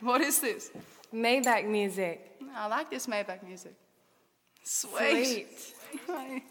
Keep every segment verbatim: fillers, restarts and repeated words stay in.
What is this? Maybach music. I like this Maybach music. Sweet. Sweet.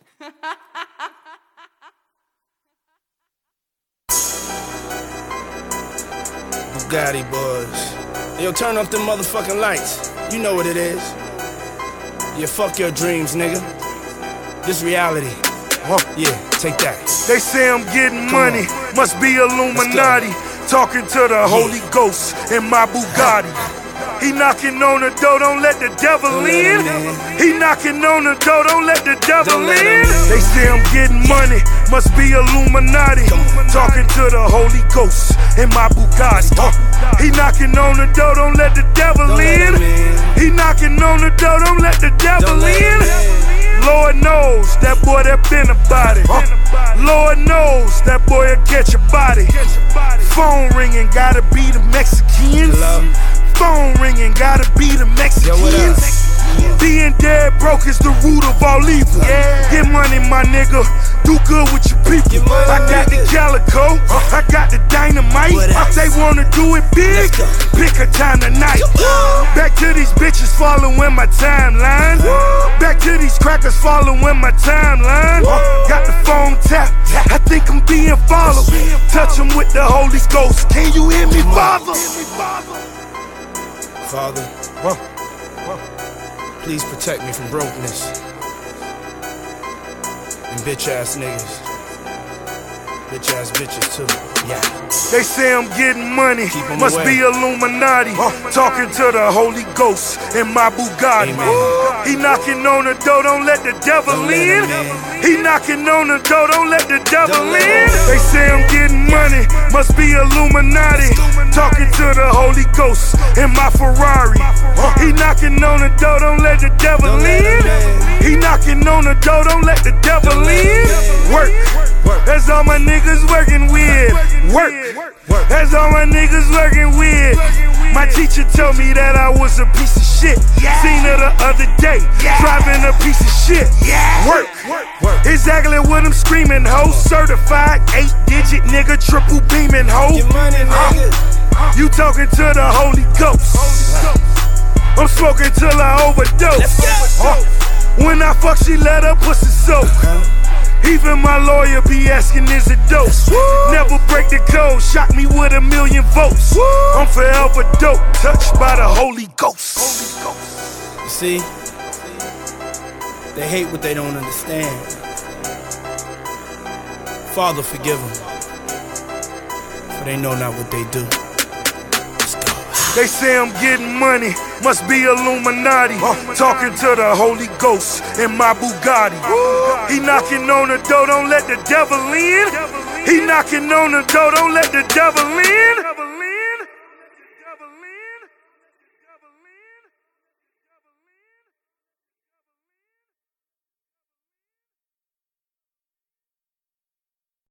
Bugatti boys. Yo, turn up them motherfucking lights. You know what it is. Yeah, fuck your dreams, nigga. This reality. Huh? Yeah, take that. They say I'm getting Come money, on. Must be Illuminati. Talking to the yeah. Holy Ghost in my Bugatti. He knocking on the door, don't let the devil in. in. He knocking on the door, don't let the devil don't in. They say I'm getting money, must be Illuminati. Talking to the Holy Ghost in my Bugatti. Uh, he knocking on the door, don't let the devil in. in. He knocking on the door, don't let the devil in. Lord knows that boy that been about it. Uh, Lord knows that boy will catch your body. Phone ringing, gotta be the Mexicans. Phone ringing, gotta be the Mexicans. Yo, being dead broke is the root of all evil. Yeah. Get money, my nigga. Do good with your people. I got the calico. I got the dynamite. They wanna do it big. Pick a time tonight. Back to these bitches following my timeline. Back to these crackers following my timeline. Got the phone tapped. I think I'm being followed. Touch them with the Holy Ghost. Can you hear me, Father? Father, huh? Huh? Please protect me from brokenness and bitch ass niggas, bitch ass bitches too. Yeah. They say I'm getting money, must away. Be Illuminati. Huh? Talking to the Holy Ghost in my Bugatti. Amen. He knocking on the door, don't let the devil don't in. He knocking on the door, don't let the devil don't in. They say I'm getting money, must be Illuminati. Talking to the Holy Ghost in my Ferrari. Huh? He knocking on the door, don't let the devil don't in. He knocking on the door, don't let the devil in. Work, that's all my niggas working with. Work, that's all my niggas working with. My teacher told me that I was a piece of shit. Seen her the other day, driving a piece of shit. Work, exactly what I'm screaming, ho. Certified eight digit nigga, triple beaming, ho. Uh, you talking to the Holy Ghost. I'm smoking till I overdose. Uh, when I fuck, she let her pussy soak. Even my lawyer be asking, is it dose? Never break the code, shock me with a million votes. I'm forever dope, touched by the Holy Ghost. You see, they hate what they don't understand. Father, forgive them, for they know not what they do. They say I'm getting money, must be Illuminati. Uh, talking to the Holy Ghost in my Bugatti. Uh, he knocking on the door, don't let the devil in. He knocking on the door, don't let the devil in.